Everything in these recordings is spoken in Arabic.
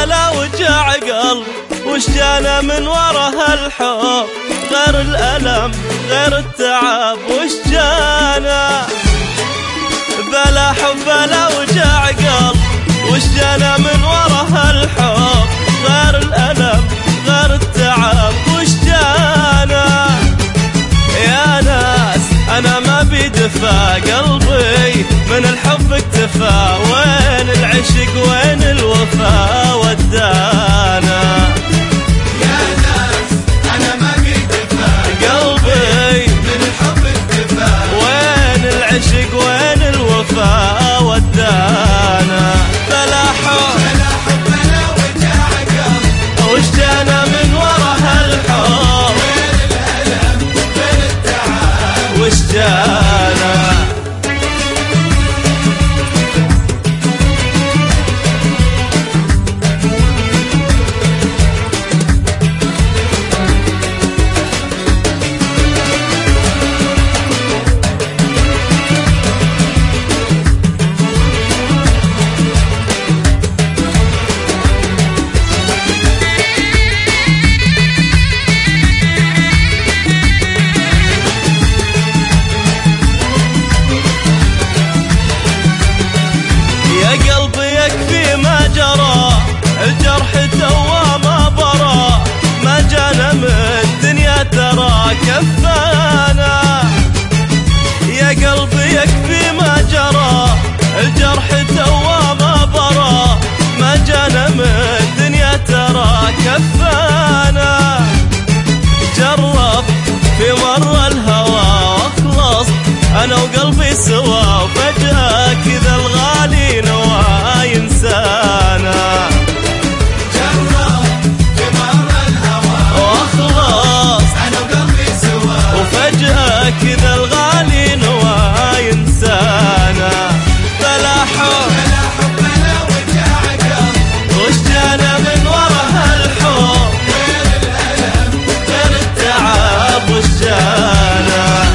بلا وجع قلب وش جانا من ورا هالحب غير الألم غير التعب وش جانا بلا حب بلا وجع قلب وش جانا من ورا هالحب غير الألم غير التعب وش جانا يا ناس أنا ما بيدفى قلبي من الحب اكتفى وين العشق وين الوفا ودانا يا ناس أنا ما بيدفى قلبي من الحب اكتفى وين العشق وين الوفا ودانا بلا حب بلا وجع قلب وش جانا من ورا هالحب غير الألم غير التعب وش جانا يكفي ما جرى الجرح توا ما برى ما جانا من الدنيا ترى كفانا يا قلبي يكفي ما جرى الجرح توا ما برى ما جانا من الدنيا ترى كفانا جرب في مر الهوى واخلص انا وقلبي سوا وفجأة كذا الغالي نوى ينسانا جرب في مر الهوى واخلص أنا وقلبي سوا وفجأة كذا الغالي نوى ينسانا بلا حب بلا وجع قلب وش جانا من ورا هالحب غير الألم غير التعب وش جانا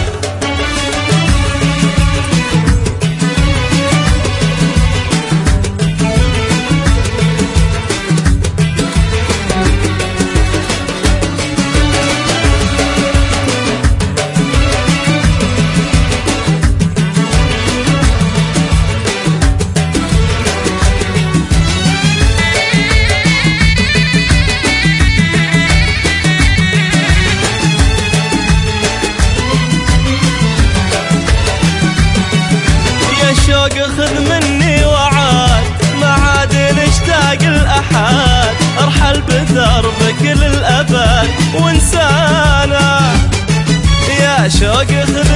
الشوق خذ مني وعاد ما عاد نشتاق الأحد ارحل بدربك للأبد وانسانا يا شوق خذ